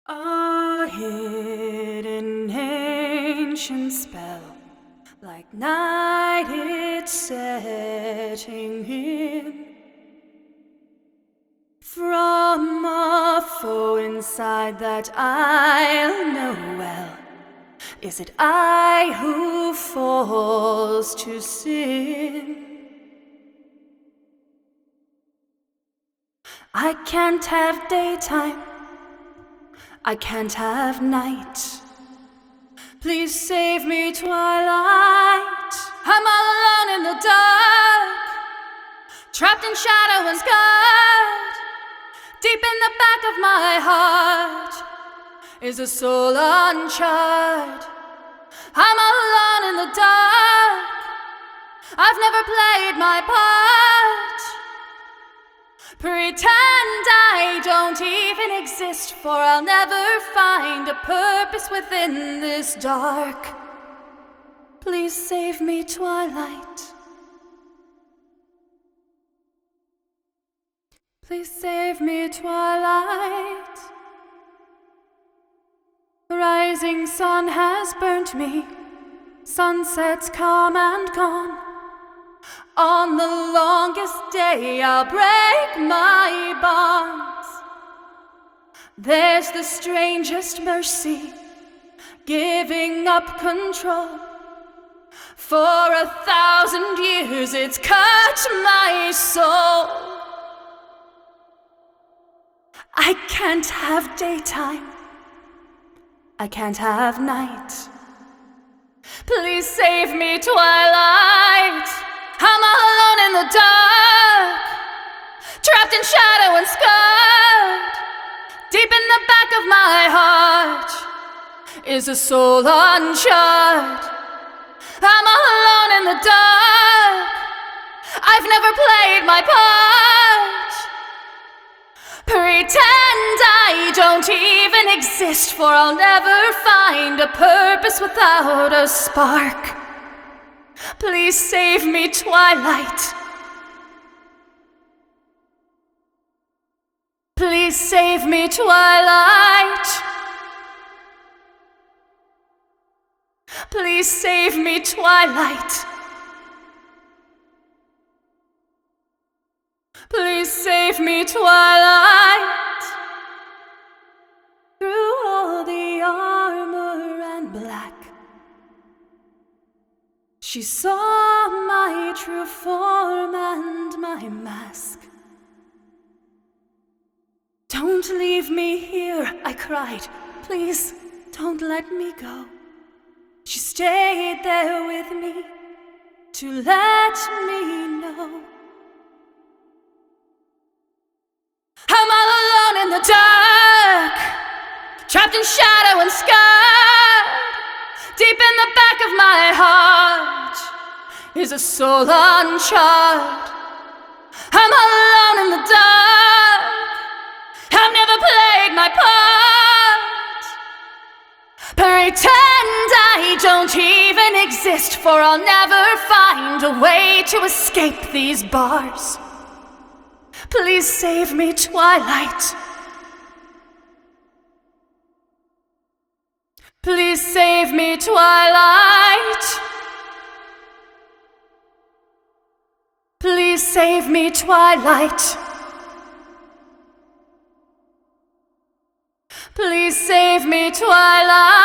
A hidden ancient spell, like night it's setting in. From a foe inside that I'll know well, is it I who falls to sin? I can't have daytime, I can't have night. Please save me, twilight. I'm all alone in the dark, trapped in shadow and scarred. Deep in the back of my heart is a soul uncharted. I'm all alone in the dark, I've never played my part. Pretend I don't even exist, for I'll never find a purpose within this dark. Please save me, twilight. Please save me, twilight. The rising sun has burnt me, sunset's come and gone. On the longest day I'll break my bonds. There's the strangest mercy, giving up control. For 1,000 years it's cut my soul. I can't have daytime, I can't have night. Please save me, twilight. I'm all alone in the dark, trapped in shadow and scarred. Deep in the back of my heart is a soul uncharted. I'm all alone in the dark, I've never played my part. Pretend I don't even exist, for I'll never find a purpose without a spark. Please save me, twilight. Please save me, twilight. Please save me, twilight. Please save me, twilight. Through all the armor and black, she saw my true form and my mask. Don't leave me here, I cried. Please don't let me go. She stayed there with me to let me know. I'm all alone in the dark, trapped in shadow and scarred. Deep in the back of my heart is a soul uncharted. I'm all alone in the dark, I've never played my part. Pretend I don't even exist, for I'll never find a way to escape these bars. Please save me, twilight. Please save me, twilight. Please save me, twilight. Please save me, twilight.